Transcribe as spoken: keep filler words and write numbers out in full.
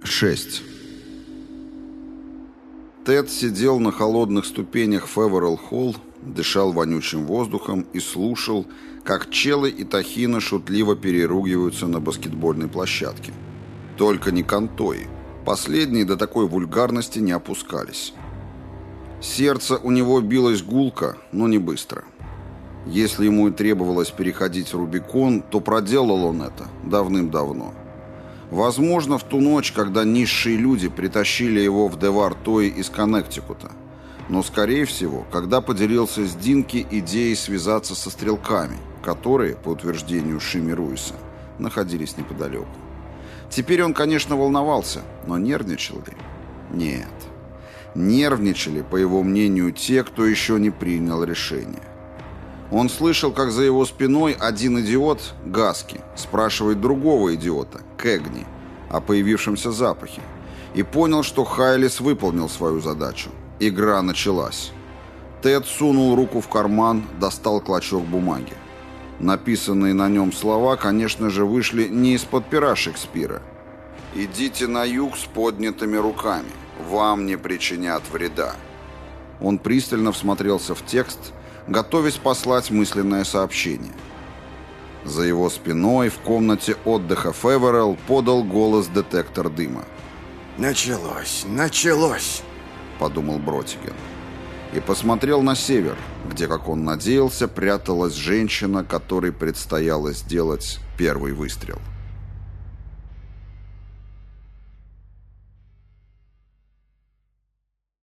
шесть. Тед сидел на холодных ступенях Феверелл-Холл, дышал вонючим воздухом и слушал, как челы и тахины шутливо переругиваются на баскетбольной площадке. Только не кантои. Последние до такой вульгарности не опускались. Сердце у него билось гулко, но не быстро. Если ему и требовалось переходить Рубикон, то проделал он это давным-давно. Возможно, в ту ночь, когда низшие люди притащили его в Девар-Той из Коннектикута. Но, скорее всего, когда поделился с Динки идеей связаться со стрелками, которые, по утверждению Шими Руиса, находились неподалеку. Теперь он, конечно, волновался, но нервничал ли? Нет. Нервничали, по его мнению, те, кто еще не принял решение. Он слышал, как за его спиной один идиот, Гаски, спрашивает другого идиота, Кэгни, о появившемся запахе, и понял, что Хайлис выполнил свою задачу. Игра началась. Тед сунул руку в карман, достал клочок бумаги. Написанные на нем слова, конечно же, вышли не из-под пера Шекспира. «Идите на юг с поднятыми руками, вам не причинят вреда». Он пристально всмотрелся в текст, готовясь послать мысленное сообщение. За его спиной в комнате отдыха Феверелл подал голос детектор дыма. «Началось, началось!» — подумал Бротиген. И посмотрел на север, где, как он надеялся, пряталась женщина, которой предстояло сделать первый выстрел.